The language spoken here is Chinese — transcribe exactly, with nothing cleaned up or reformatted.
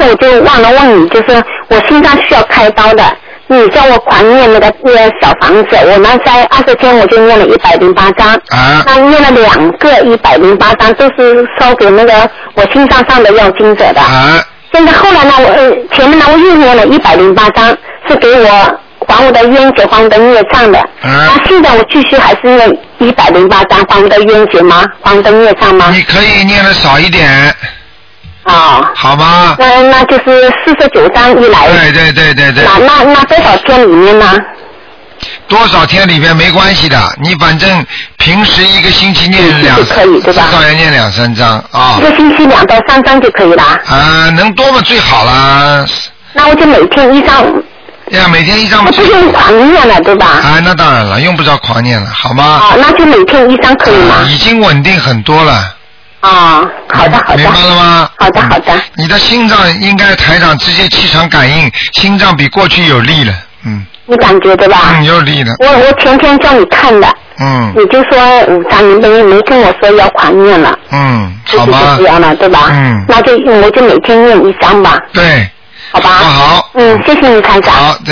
次我就忘了问你，就是我心脏需要开刀的，你叫我狂念那个那个小房子，我呢在二十天我就念了一百零八章， 啊， 那念了两个一百零八章，都是烧给那个我心脏上的要经者的。 啊， 现在后来呢，我呃前面呢我又念了一百零八章，是给我还我的冤结还我的孽障的。 啊， 那现在我继续还是念一百零八章还我的冤结吗？还我的孽障吗？ 你可以念的少一点。 哦， 好吗？ 那那就是四十九章一来。 对对对对对。 那那那多少天里面呢？ 多少天里面没关系的，你反正平时一个星期念两， 可以对吧？ 至少要念两三章啊。 一个星期两到三章就可以了。 啊，能多嘛最好啦。 那我就每天一张。 呀，每天一张。 那不用狂念了，对吧？ 啊，那当然了，用不着狂念了，好吗？ 啊，那就每天一张可以吗？ 啊、已经稳定很多了。 啊，好的好的。 明白了吗？ 好的好的。 你的心脏应该台长直接气场感应，心脏比过去有力了，嗯。 你感觉对吧？ 嗯，有力的。 我我前天叫你看的。 嗯。 你就说五张，你没没跟我说要狂念了。 嗯，好吧。 就是这样了，对吧？ 嗯。 那就我就每天念一张吧。 对。 好吧。 好。 嗯，谢谢你台长。 好。